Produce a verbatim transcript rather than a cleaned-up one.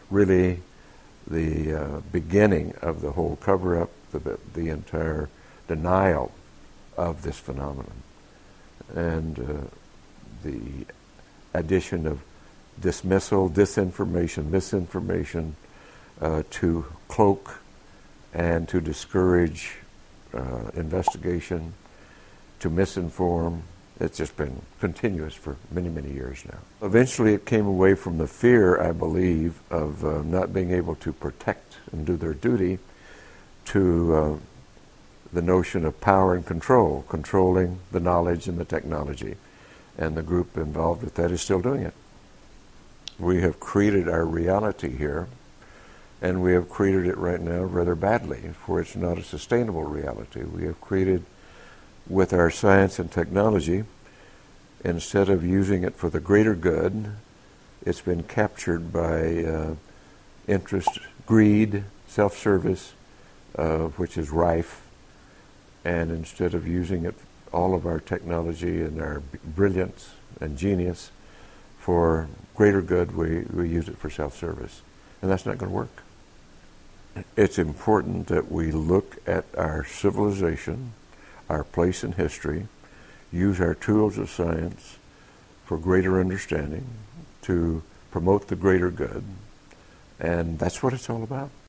really the uh, beginning of the whole cover-up, the, the entire denial of this phenomenon. And uh, the addition of dismissal, disinformation, misinformation uh, to cloak and to discourage uh, investigation, to misinform. It's just been continuous for many, many years now. Eventually it came away from the fear, I believe, of uh, not being able to protect and do their duty to uh, the notion of power and control, controlling the knowledge and the technology. And the group involved with that is still doing it. We have created our reality here, and we have created it right now rather badly, for it's not a sustainable reality. We have created, with our science and technology, instead of using it for the greater good, it's been captured by uh, interest, greed, self-service, uh, which is rife. And instead of using it, all of our technology and our b- brilliance and genius for greater good, we, we use it for self-service. And that's not going to work. It's important that we look at our civilization, our place in history, use our tools of science for greater understanding, to promote the greater good. And that's what it's all about.